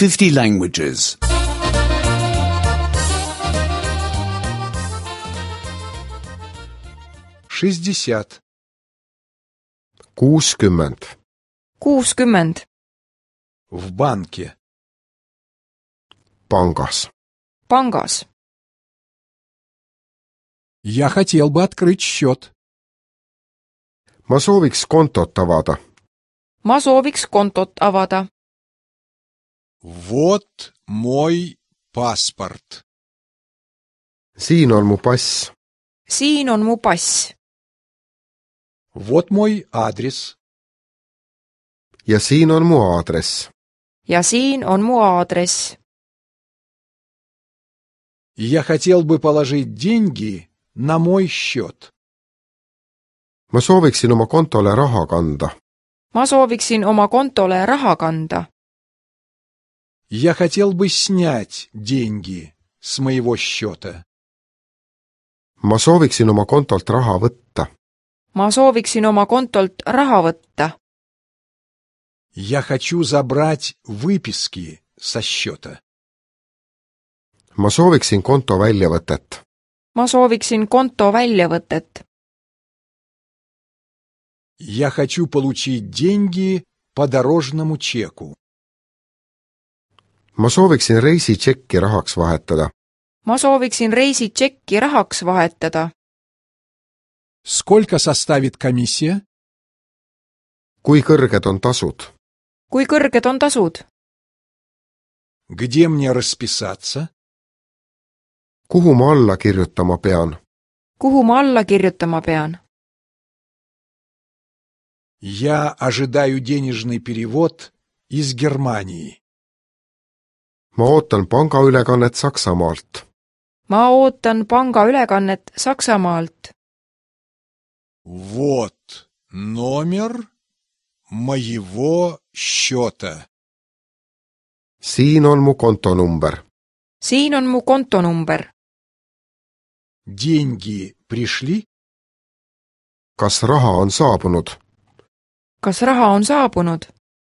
50 languages. 60. 60. 60. В банке. Pangas. Pangas. Я хотел бы открыть счет. Ma sooviks kontot avada. Ma sooviks kontot avada. Вот мой паспорт. Siin on mu pass. Siin on mu pass. Вот мой адрес. Ja siin on mu aadress. Ja siin on mu aadress. Я хотел бы положить деньги на мой счет. Ma sooviksin oma kontole raha kanda. Ma sooviksin oma kontole raha kanda. Я хотел бы снять деньги с моего счета. Ma sooviksin oma kontolt raha võtta. Ma sooviksin oma kontolt raha võtta. Я хочу забрать выписки со счета. Ma sooviksin konto väljavõtet. Ma sooviksin konto väljavõtet. Я хочу получить деньги по дорожному чеку. Ma sooviksin reisitšekki rahaks vahetada. Ma sooviksin reisitšekki rahaks vahetada. Сколько составит комиссия? Kui kõrged on tasud? Kui kõrged on tasud? Где мне расписаться? Kuhu ma alla kirjutama pean? Kuhu ma alla kirjutama pean? Я ожидаю денежный перевод из Германии. Ma ootan pangaülekannet Saksamaalt. Ma ootan pangaülekannet Saksamaalt. Вот номер моего счета. Siin on mu kontonumber. Siin on mu kontonumber. Деньги пришли? Kas raha on saabunud? Kas raha on saabunud?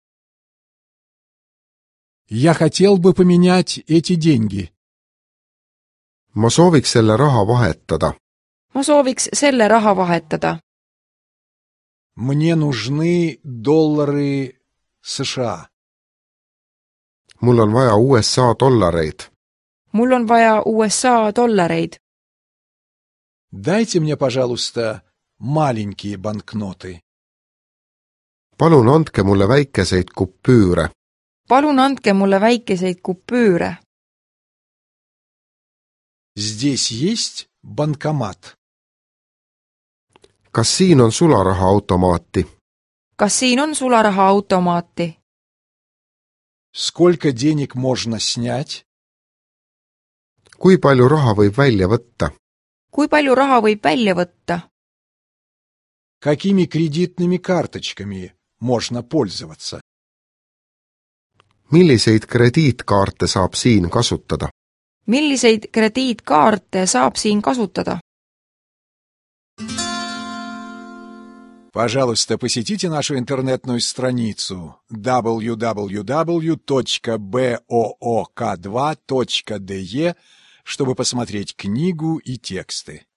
Я хотел бы поменять эти деньги. Ma sooviks selle raha vahetada. Ma sooviks selle raha vahetada. Мне нужны доллары США. Mul on vaja USA dollareid. Mul on vaja USA dollareid. Дайте мне, пожалуйста, маленькие банкноты. Palun andke mulle väikeseid kupüüre. Palun andke mulle väikeseid kupüüre. Здесь есть банкомат? Kas siin on sularahaautomaati? Kas siin on sularahaautomaati? Сколько денег можно снять? Kui palju raha võib välja võtta? Kui palju raha võib välja võtta? Какими кредитными карточками можно пользоваться? Milliseid krediitkaarte saab siin kasutada? Milliseid krediitkaarte saab siin kasutada? Пожалуйста, посетите нашу интернетную страницу www.book2.de, чтобы посмотреть книгу и тексты.